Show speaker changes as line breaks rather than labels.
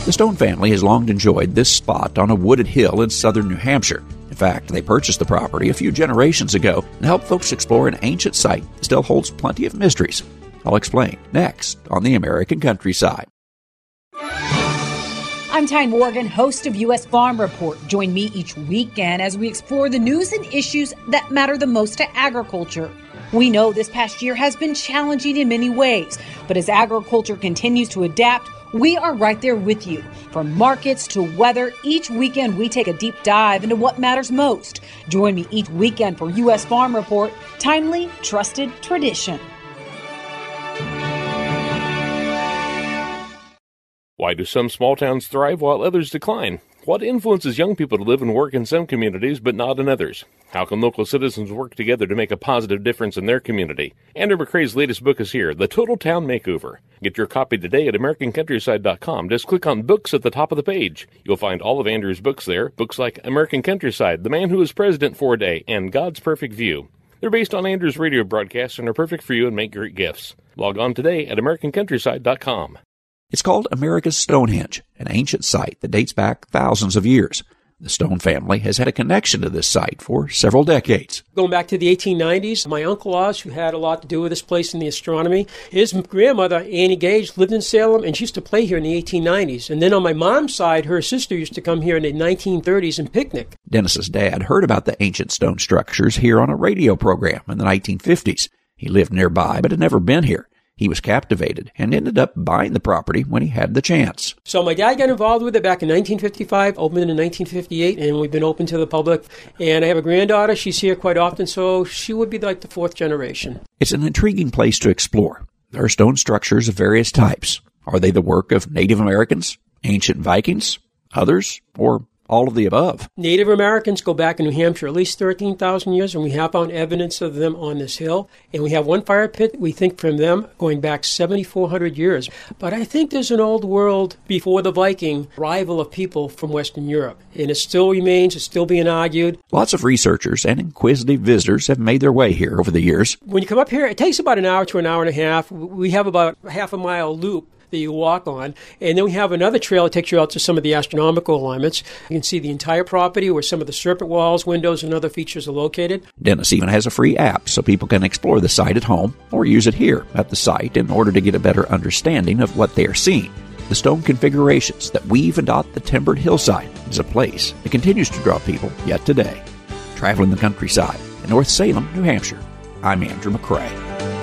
The Stone family has long enjoyed this spot on a wooded hill in southern New Hampshire. In fact, they purchased the property a few generations ago and helped folks explore an ancient site that still holds plenty of mysteries. I'll explain next on the American Countryside.
I'm Tyne Morgan, host of U.S. Farm Report. Join me each weekend as we explore the news and issues that matter the most to agriculture. We know this past year has been challenging in many ways, but as agriculture continues to adapt, we are right there with you. From markets to weather, each weekend we take a deep dive into what matters most. Join me each weekend for U.S. Farm Report, timely, trusted tradition.
Why do some small towns thrive while others decline? What influences young people to live and work in some communities but not in others? How can local citizens work together to make a positive difference in their community? Andrew McCrae's latest book is here, The Total Town Makeover. Get your copy today at AmericanCountryside.com. Just click on Books at the top of the page. You'll find all of Andrew's books there, books like American Countryside, The Man Who Was President for a Day, and God's Perfect View. They're based on Andrew's radio broadcasts and are perfect for you and make great gifts. Log on today at AmericanCountryside.com.
It's called America's Stonehenge, an ancient site that dates back thousands of years. The Stone family has had a connection to this site for several decades.
Going back to the 1890s, my Uncle Oz, who had a lot to do with this place in the astronomy, his grandmother, Annie Gage, lived in Salem, and she used to play here in the 1890s. And then on my mom's side, her sister used to come here in the 1930s and picnic.
Dennis's dad heard about the ancient stone structures here on a radio program in the 1950s. He lived nearby but had never been here. He was captivated and ended up buying the property when he had the chance.
So my dad got involved with it back in 1955, opened in 1958, and we've been open to the public. And I have a granddaughter. She's here quite often, so she would be like the fourth generation.
It's an intriguing place to explore. There are stone structures of various types. Are they the work of Native Americans, ancient Vikings, others, or all of the above?
Native Americans go back in New Hampshire at least 13,000 years, and we have found evidence of them on this hill. And we have one fire pit, we think, from them going back 7,400 years. But I think there's an old world before the Viking arrival of people from Western Europe. And it still remains, it's still being argued.
Lots of researchers and inquisitive visitors have made their way here over the years.
When you come up here, it takes about an hour to an hour and a half. We have about a half-a-mile loop that you walk on. And then we have another trail that takes you out to some of the astronomical alignments. You can see the entire property where some of the serpent walls, windows, and other features are located.
Dennis even has a free app so people can explore the site at home or use it here at the site in order to get a better understanding of what they are seeing. The stone configurations that weave and dot the timbered hillside is a place that continues to draw people yet today. Traveling the countryside in North Salem, New Hampshire, I'm Andrew McCrae.